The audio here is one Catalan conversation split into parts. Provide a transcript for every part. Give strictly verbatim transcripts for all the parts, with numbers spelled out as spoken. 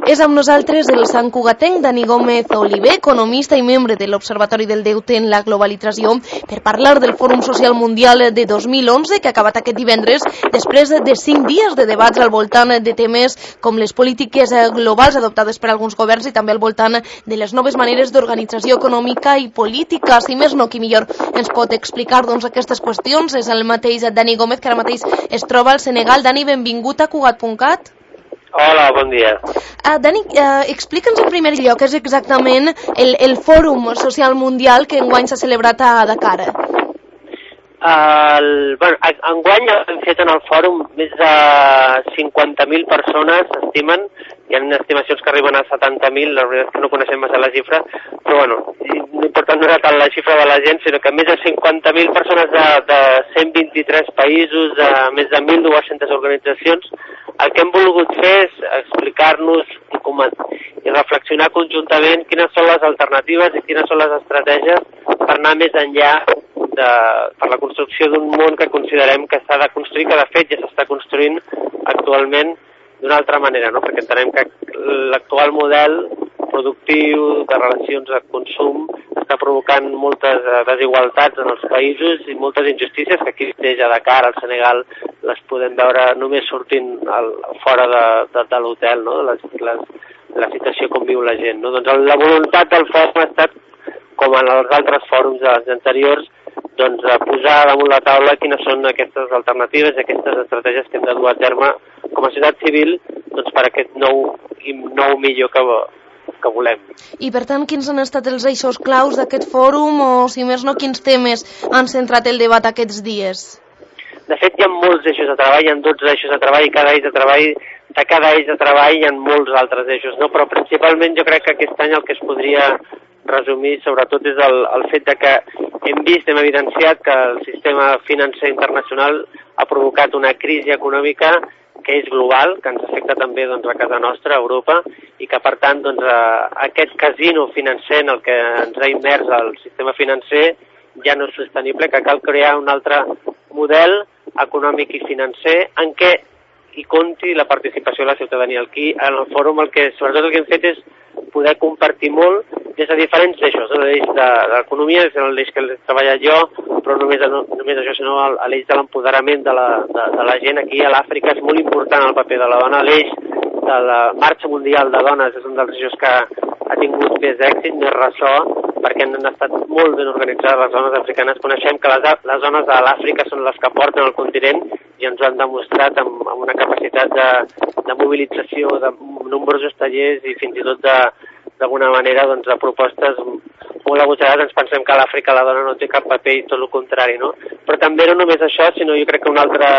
És amb nosaltres el santcugatenc Dani Gómez Oliver, economista i membre de l'Observatori del Deute en la Globalització, per parlar del Fòrum Social Mundial de dos mil onze, que ha acabat aquest divendres després de cinc dies de debats al voltant de temes com les polítiques globals adoptades per alguns governs i també al voltant de les noves maneres d'organització econòmica i política. Si més no, qui millor ens pot explicar doncs, aquestes qüestions és el mateix Dani Gómez, que ara mateix es troba al Senegal. Dani, benvingut a Cugat punt cat. Hola, bon dia. Uh, Dani, uh, explica'ns en primer lloc què és exactament el, el Fòrum Social Mundial que enguany s'ha celebrat a Dakar. El, bueno, enguany hem fet en el fòrum més de cinquanta mil persones, s'estimen. Hi ha estimacions que arriben a setanta mil, la veritat és que no coneixem massa la xifra, però bueno, l'important no era tant la xifra de la gent, sinó que més de cinquanta mil persones de, de cent vint-i-tres països, de més de mil dues-centes organitzacions. El que hem volgut fer és explicar-nos i reflexionar conjuntament quines són les alternatives i quines són les estratègies per anar més enllà de, per la construcció d'un món que considerem que s'ha de construir, que de fet ja s'està construint actualment d'una altra manera, no? Perquè entenem que l'actual model productiu de relacions de consum està provocant moltes desigualtats en els països i moltes injustícies que aquí mateix a Dakar, al Senegal, les podem veure només sortint al, fora de, de, de l'hotel, no? Les, les, la situació com viu la gent, no? Doncs la voluntat del fòrum ha estat, com en els altres fòrums anteriors, doncs posar damunt la taula quines són aquestes alternatives i aquestes estratègies que hem de dur a terme com a societat civil doncs, per aquest nou i nou millor que, que volem. I per tant, quins han estat els eixos claus d'aquest fòrum o, si més no, quins temes han centrat el debat aquests dies? De fet, hi ha molts eixos de treball, hi ha dotze eixos de treball, i cada eix de treball, de cada eix de treball hi ha molts altres eixos, no? Però principalment jo crec que aquest any el que es podria resumir sobretot és el, el fet de que hem vist, hem evidenciat que el sistema financer internacional ha provocat una crisi econòmica que és global, que ens afecta també doncs, a casa nostra, a Europa, i que per tant doncs, aquest casino financer en el que ens ha immers el sistema financer ja no és sostenible, que cal crear un altre model econòmic i financer en què hi compti la participació de la ciutadania. Aquí, en el fòrum, el que, sobretot el que hem fet és poder compartir molt des de diferents eixos. L'eix de l'economia és l'eix que he treballat jo, però només, no, només això, sinó l'eix de l'empoderament de, la, de, de la gent. Aquí a l'Àfrica és molt important el paper de la dona. L'eix de la marxa mundial de dones és un dels eixos que ha tingut més èxit, més ressò, perquè han estat molt ben organitzades les dones africanes. Coneixem que les, les dones de l'Àfrica són les que porten el continent i ens ho han demostrat amb, amb una capacitat de, de mobilització, de nombrosos tallers i fins i tot de d'alguna manera doncs, de propostes molt agosarades. Ens pensem que a l'Àfrica la dona no té cap paper i tot el contrari, no? Però també no només això, sinó jo crec que una altra,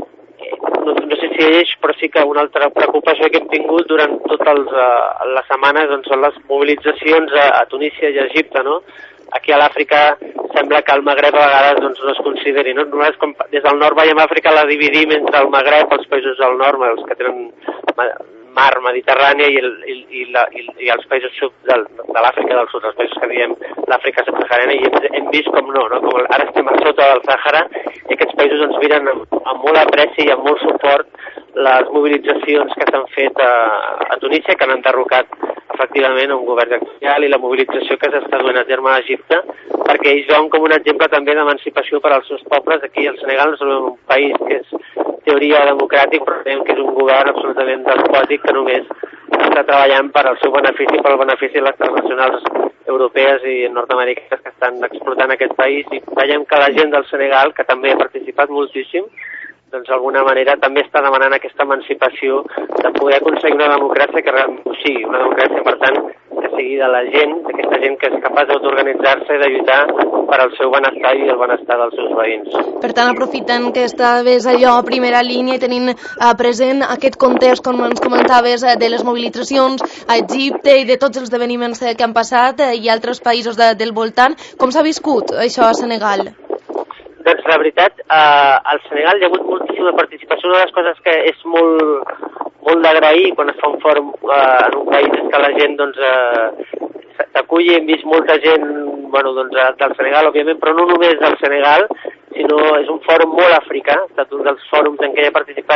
no, no sé si eix, però sí que una altra preocupació que hem tingut durant totes uh, les setmanes doncs, són les mobilitzacions a, a Tunísia i a Egipte, no? Aquí a l'Àfrica sembla que el Magreb a vegades doncs, no es consideri, no? Només com des del nord veiem Àfrica la dividim entre el Magreb, els països del nord, els que tenen mar Mediterrània i, el, i, i, la, i, i els països sud del, de l'Àfrica del sud, els països que diem l'Àfrica subsahariana, i hem, hem vist com no, no? Com ara estem a sota del Sàhara i aquests països ens miren amb, amb molt apreci i amb molt suport les mobilitzacions que s'han fet a, a Tunísia, que han enderrocat efectivament un govern actual, i la mobilització que s'està duent a terme a Egipte, perquè ells veuen com un exemple també d'emancipació per als seus pobles. Aquí al Senegal no és un país que és teoria democràtic, però veiem que és un govern absolutament despòtic que només està treballant per al seu benefici, per al benefici de les transnacionals europees i nord-americanes que estan explotant aquest país. I veiem que la gent del Senegal, que també ha participat moltíssim, doncs d'alguna manera també està demanant aquesta emancipació de poder aconseguir una democràcia que realment sigui, una democràcia, per tant, que sigui de la gent, d'aquesta gent que és capaç d'autoorganitzar-se i de lluitar per al seu benestar i el benestar dels seus veïns. Per tant, aprofitant que estaves allò a primera línia i tenint eh, present aquest context, com ens comentaves, eh, de les mobilitzacions a Egipte i de tots els esdeveniments eh, que han passat eh, i altres països de, del voltant, com s'ha viscut això a Senegal? Doncs la veritat, eh, al Senegal hi ha hagut moltíssima participació. Una de les coses que és molt, molt d'agrair quan es fa un fòrum eh, en un país és que la gent doncs, eh, t'aculli. Hem vist molta gent bueno, doncs, del Senegal, òbviament, però no només del Senegal, sinó és un fòrum molt africà. Ha estat un dels fòrums en què hi ha participat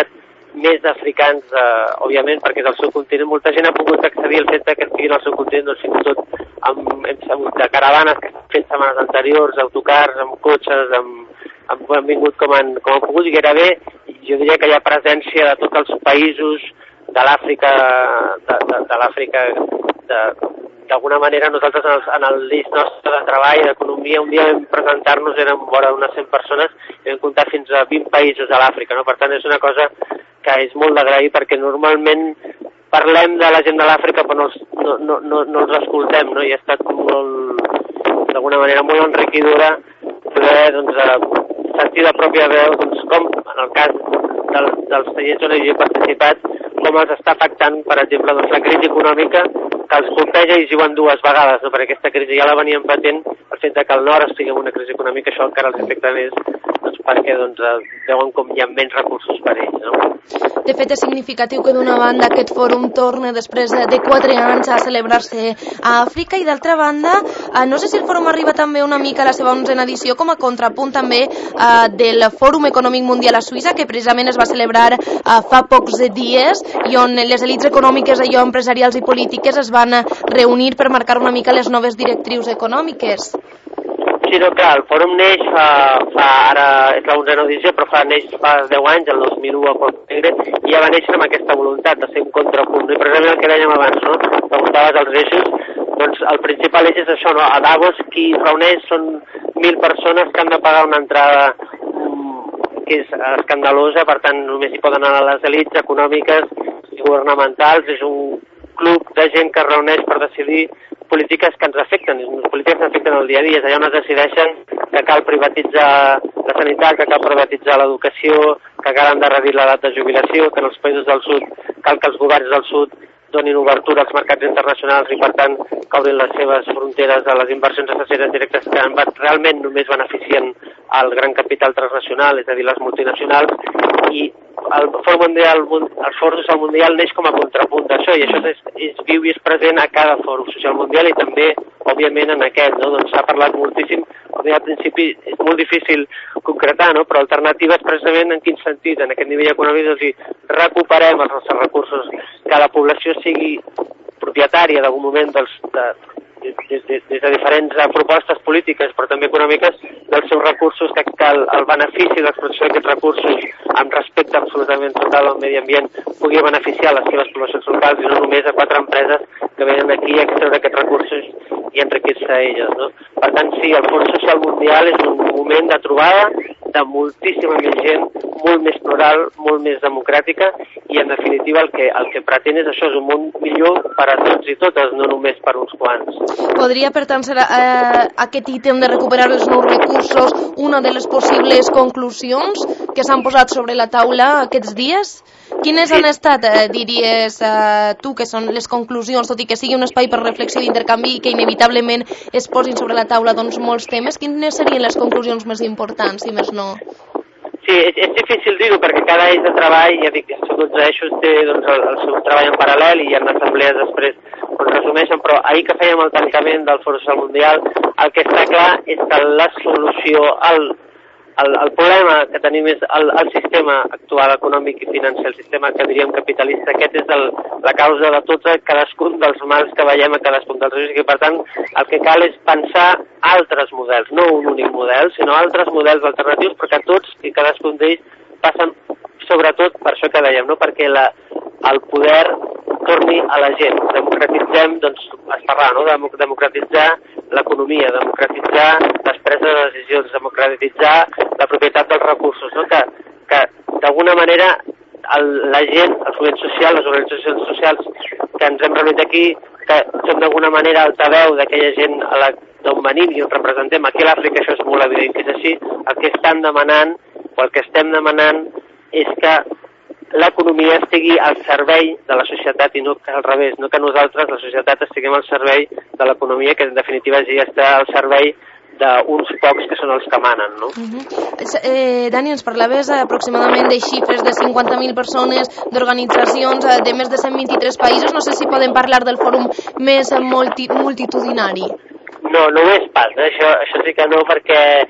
més africans, eh, òbviament, perquè és el seu continent. Molta gent ha pogut accedir al fet que estiguin al seu continent, doncs fins i tot amb, hem sabut de caravanes que han fet setmanes anteriors, autocars, amb cotxes, amb, amb, han vingut com han, com han pogut, i gairebé jo diria que hi ha presència de tots els països de l'Àfrica, de, de, de l'Àfrica, d'alguna manera nosaltres en el, en el list nostre de treball, d'economia, un dia vam presentar-nos, érem vora unes cent persones, i vam comptar fins a vint països de l'Àfrica, no? Per tant, és una cosa que és molt d'agrair, perquè normalment parlem de la gent de l'Àfrica però no els, no, no, no, no els escoltem, no? I ha estat molt, d'alguna manera, molt enriquidora poder doncs, sentir de pròpia veu doncs, com, en el cas del, dels tallers on jo he participat, com els està afectant, per exemple, doncs, la crisi econòmica, que els colpeja i diuen dues vegades, no? Perquè aquesta crisi ja la veníem patent, el fet de que el nord estigui en una crisi econòmica, això encara els afecta més, doncs, perquè doncs, veuen com hi ha menys recursos per ells. No? De fet, és significatiu que d'una banda aquest fòrum torni després de quatre anys a celebrar-se a Àfrica, i d'altra banda, eh, no sé si el fòrum arriba també una mica a la seva onzena edició com a contrapunt també eh, del Fòrum Econòmic Mundial a Suïssa, que precisament es va celebrar eh, fa pocs dies, i on les elits econòmiques, allò empresarials i polítiques es van reunir per marcar una mica les noves directrius econòmiques. Sí, no, clar, el fòrum neix fa, fa ara, és la onzena edició, però fa, neix fa deu anys, el dos mil u a Porto Alegre, i ja va néixer amb aquesta voluntat de ser un contrapunt. I precisament el que dèiem abans, no? Preguntaves els eixos, doncs el principal eix és això, no? A Davos qui reuneix són mil persones que han de pagar una entrada que és escandalosa, per tant només hi poden anar les elits econòmiques i governamentals, és un club de gent que es reuneix per decidir polítiques que ens afecten, polítiques que ens afecten el dia a dia, és allà on es decideixen que cal privatitzar la sanitat, que cal privatitzar l'educació, que cal endarrerir l'edat de jubilació, que en els països del sud cal que els governs del sud donin obertura als mercats internacionals i, per tant, que obrin les seves fronteres a les inversions estrangeres directes que realment només beneficien al gran capital transnacional, és a dir, les multinacionals, i el Fòrum Mundial, el Fòrum Social Mundial neix com a contrapunt d'això, i això és, és viu i és present a cada Fòrum Social Mundial i també, òbviament, en aquest, no? Doncs s'ha parlat moltíssim, com deia al principi, és molt difícil concretar, no? Però alternatives precisament en quin sentit, en aquest nivell econòmic, doncs, recuperem els nostres recursos, que la població sigui propietària d'algun moment dels, de, des, des, des de diferents propostes polítiques però també econòmiques dels seus recursos, que, que el, el benefici de l'explotació d'aquests recursos amb respecte absolutament total al medi ambient pugui beneficiar les seves poblacions locals i no només a quatre empreses que venen aquí a extreure aquests recursos i enriquir-se a elles, no? Per tant, sí, el Fòrum Social Mundial és un moment de trobada de moltíssima més gent, molt més plural, molt més democràtica i, en definitiva, el que, el que pretén és això, és un món millor per a tots i totes, no només per uns quants. Podria, per tant, ser eh, aquest ítem de recuperar els nous recursos una de les possibles conclusions que s'han posat sobre la taula aquests dies? Quines han estat, eh, diries eh, tu, que són les conclusions, tot i que sigui un espai per reflexió d'intercanvi i que inevitablement es posin sobre la taula doncs, molts temes, quines serien les conclusions més importants, si més no? Sí, és, és difícil dir-ho perquè cada eix de treball, ja dic, els dotze eixos té doncs, el, el seu treball en paral·lel i hi ha assemblees després on resumeixen, però ahir que fèiem el tancament del Fòrum Social Mundial, el que està clar és que la solució al El, el problema que tenim és el, el sistema actual econòmic i financer, el sistema que diríem capitalista, aquest és el, la causa de tots cadascun dels mals que veiem a cadascun dels eixos, i per tant el que cal és pensar altres models, no un únic model, sinó altres models alternatius, perquè tots i cadascun d'ells passen sobretot per això que dèiem, no? Perquè la, el poder torni a la gent. Democratitzem, doncs, es parla, no? Democratitzar l'economia, democratitzar les preses de decisions, democratitzar la propietat dels recursos, no? Que, que d'alguna manera el, la gent, el moviment social, les organitzacions socials que ens hem reunit aquí, que som d'alguna manera altaveu d'aquella gent a la d'on venim i on representem. Aquí a l'Àfrica això és molt evident que és així. El que estan demanant, o el que estem demanant, és que l'economia estigui al servei de la societat i no al revés, no que nosaltres, la societat, estiguem al servei de l'economia, que en definitiva ja està al servei d'uns pocs que són els que manen, no? Uh-huh. eh, Dani, ens parlaves aproximadament de xifres de cinquanta mil persones, d'organitzacions de més de cent vint-i-tres països. No sé si podem parlar del fòrum més multi, multitudinari. No, no ho és pas, eh? això, això sí que no, perquè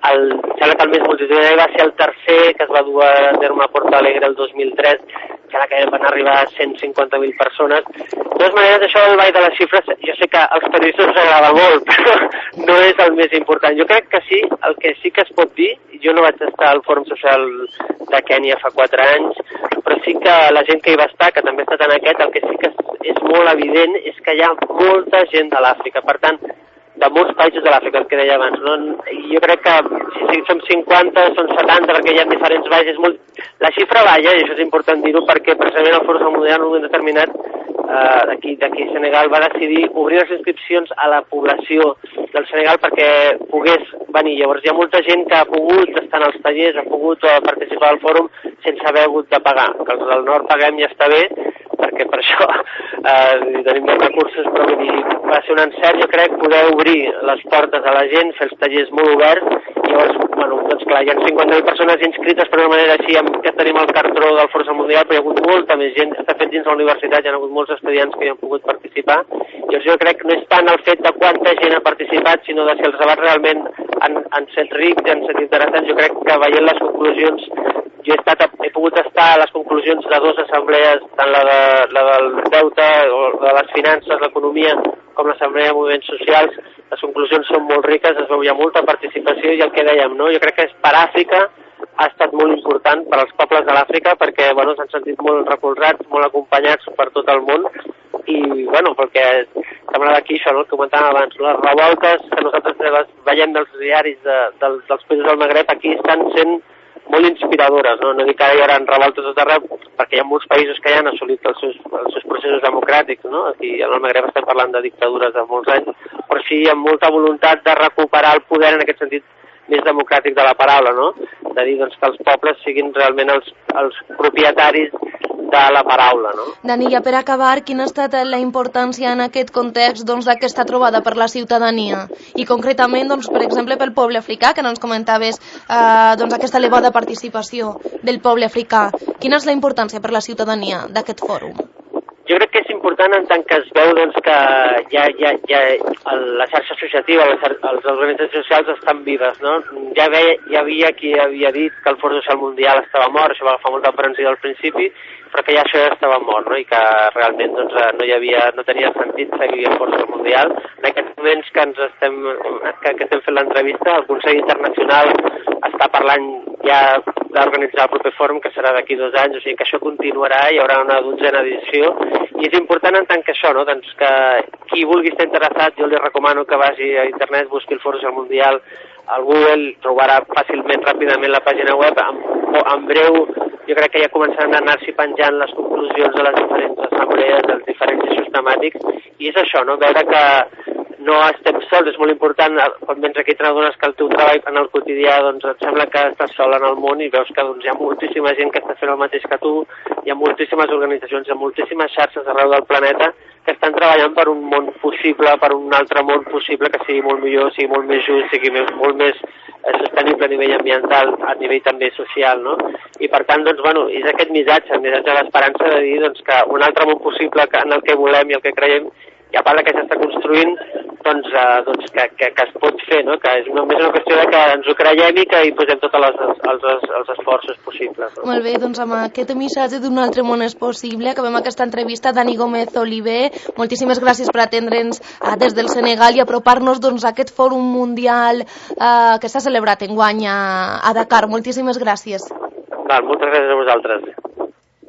el, sembla que el més multitudinari va ser el tercer, que es va dur a terme a Porto Alegre el dos mil tres, sembla que van arribar a cent cinquanta mil persones. De totes maneres, això del ball de les xifres, jo sé que als periodistes us agrada molt, però no és el més important. Jo crec que sí, el que sí que es pot dir, jo no vaig estar al Fòrum Social de Kènia fa quatre anys, però sí que la gent que hi va estar, que també ha estat en aquest, el que sí que és molt evident és que hi ha molta gent de l'Àfrica. Per tant, de molts països de l'Àfrica, el que deia abans. No? Jo crec que si som cinquanta, són setanta, perquè hi ha diferents valls. És molt... La xifra balla, i això és important dir-ho, perquè precisament el Fòrum Mundial en un moment determinat eh, d'aquí d'aquí Senegal va decidir obrir les inscripcions a la població del Senegal perquè pogués venir. Llavors hi ha molta gent que ha pogut estar en els tallers, ha pogut eh, participar al fòrum sense haver hagut de pagar. Que els del nord paguem ja està bé, perquè per això eh, tenim més recursos, però vull dir, va ser un encert, jo crec, poder obrir les portes a la gent, fer els tallers molt oberts, i llavors, bueno, doncs clar, hi ha cinquanta mil persones inscrites per una manera així, ja tenim el cartró del Fòrum Mundial, però hi ha hagut molta més gent, està fet dins de la universitat, hi ha hagut molts estudiants que hi han pogut participar, i jo crec que no és tant el fet de quanta gent ha participat, sinó de si els debats realment han, han set rics, han set interessants. Jo crec que veient les conclusions, jo he, estat, he pogut estar a les conclusions de dues assemblees, tant la, de, la del deute, o de les finances, l'economia, com l'assemblea de moviments socials. Les conclusions són molt riques, es veu hi ha molta participació, i el que dèiem, no? Jo crec que és per Àfrica ha estat molt important per als pobles de l'Àfrica perquè bueno, s'han sentit molt recolzats, molt acompanyats per tot el món, i bueno, perquè sembla d'aquí això, no? El que comentàvem abans, les revoltes que nosaltres les veiem dels diaris de, dels, dels països del Magreb aquí estan sent molt inspiradores, no? No dic que ara hi haurà revoltes a tot arreu, perquè hi ha molts països que ja han assolit els seus, els seus processos democràtics, no? Aquí en el Magreb estem parlant de dictadures de molts anys, però sí amb molta voluntat de recuperar el poder en aquest sentit més democràtic de la paraula, no? De dir doncs, que els pobles siguin realment els, els propietaris de la paraula, no? Dani, ja per acabar, quina ha estat la importància en aquest context doncs, d'aquesta trobada per la ciutadania? I concretament, doncs, per exemple, pel poble africà, que no ens comentaves eh, doncs, aquesta elevada participació del poble africà. Quina és la importància per la ciutadania d'aquest fòrum? Jo crec que és important en tant que es veu doncs, que ja, ja, ja la xarxa associativa, les, les organitzacions socials estan vives, no? Ja, ve, ja havia qui havia dit que el Fòrum Social Mundial estava mort, això va agafar molta aprensió al principi, però que ja això ja estava mort, no? I que realment doncs, no, hi havia, no tenia sentit seguir el Fòrum Social Mundial. En aquests moments que ens estem, que, que estem fent l'entrevista, el Consell Internacional està parlant ja d'organitzar el proper fòrum, que serà d'aquí dos anys, o sigui que això continuarà, hi haurà una dotzena d'edició, i és important en tant que això, no? Doncs que qui vulgui estar interessat, jo li recomano que vagi a internet, busqui el Fòrum Social Mundial al Google, trobarà fàcilment, ràpidament la pàgina web, en, en breu jo crec que ja començaran a anar-s'hi penjant les conclusions de les diferents assemblees, dels diferents eixos temàtics, i és això, no? Veure que no estem sols, és molt important, quan vens aquí t'adones que el teu treball en el quotidià doncs et sembla que estàs sol en el món i veus que doncs, hi ha moltíssima gent que està fent el mateix que tu, hi ha moltíssimes organitzacions, hi ha moltíssimes xarxes arreu del planeta que estan treballant per un món possible, per un altre món possible que sigui molt millor, sigui molt més just, sigui molt més sostenible a nivell ambiental, a nivell també social, no? I per tant, doncs, bueno, és aquest missatge, el missatge de l'esperança de dir doncs, que un altre món possible en el que volem i el que creiem, i a part que s'està construint, doncs, eh, doncs que, que, que es pot fer, no? Que és només una qüestió de que ens ho creiem i que hi posem tots els, els, els esforços possibles. No? Molt bé, doncs amb aquest missatge d'un altre món és possible, acabem aquesta entrevista. Dani Gómez Oliver, moltíssimes gràcies per atendre'ns eh, des del Senegal i apropar-nos doncs, a aquest fòrum mundial eh, que s'ha celebrat enguany a, a Dakar. Moltíssimes gràcies. Val, moltes gràcies a vosaltres.